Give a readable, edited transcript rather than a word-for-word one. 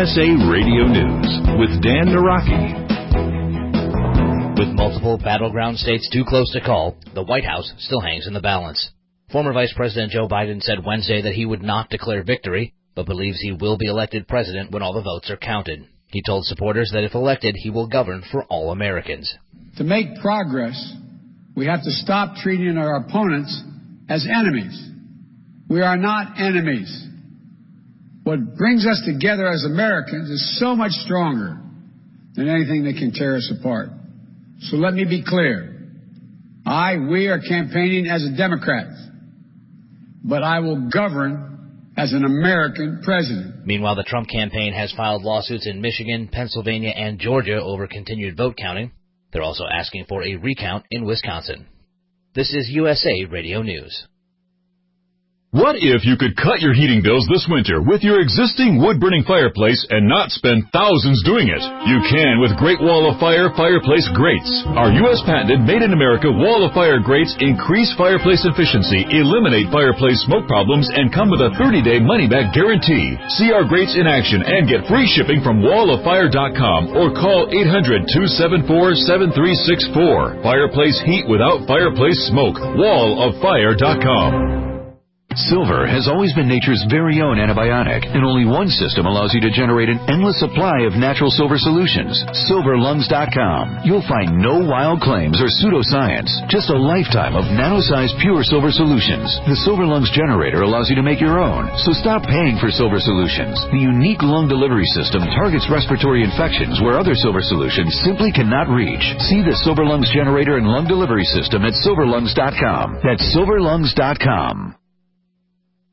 USA Radio News with Dan Naraki. With multiple battleground states too close to call, the White House still hangs in the balance. Former Vice President Joe Biden said Wednesday that he would not declare victory, but believes he will be elected president when all the votes are counted. He told supporters that if elected, he will govern for all Americans. To make progress, we have to stop treating our opponents as enemies. We are not enemies. What brings us together as Americans is so much stronger than anything that can tear us apart. So let me be clear. We are campaigning as a Democrat, but I will govern as an American president. Meanwhile, the Trump campaign has filed lawsuits in Michigan, Pennsylvania, and Georgia over continued vote counting. They're also asking for a recount in Wisconsin. This is USA Radio News. What if you could cut your heating bills this winter with your existing wood-burning fireplace and not spend thousands doing it? You can with Great Wall of Fire fireplace grates. Our U.S. patented made-in-America Wall of Fire grates increase fireplace efficiency, eliminate fireplace smoke problems, and come with a 30-day money-back guarantee. See our grates in action and get free shipping from walloffire.com or call 800-274-7364. Fireplace heat without fireplace smoke. walloffire.com. Silver has always been nature's very own antibiotic, and only one system allows you to generate an endless supply of natural silver solutions. SilverLungs.com. You'll find no wild claims or pseudoscience, just a lifetime of nano-sized pure silver solutions. The Silver Lungs generator allows you to make your own, so stop paying for silver solutions. The unique lung delivery system targets respiratory infections where other silver solutions simply cannot reach. See the Silver Lungs generator and lung delivery system at SilverLungs.com. That's SilverLungs.com.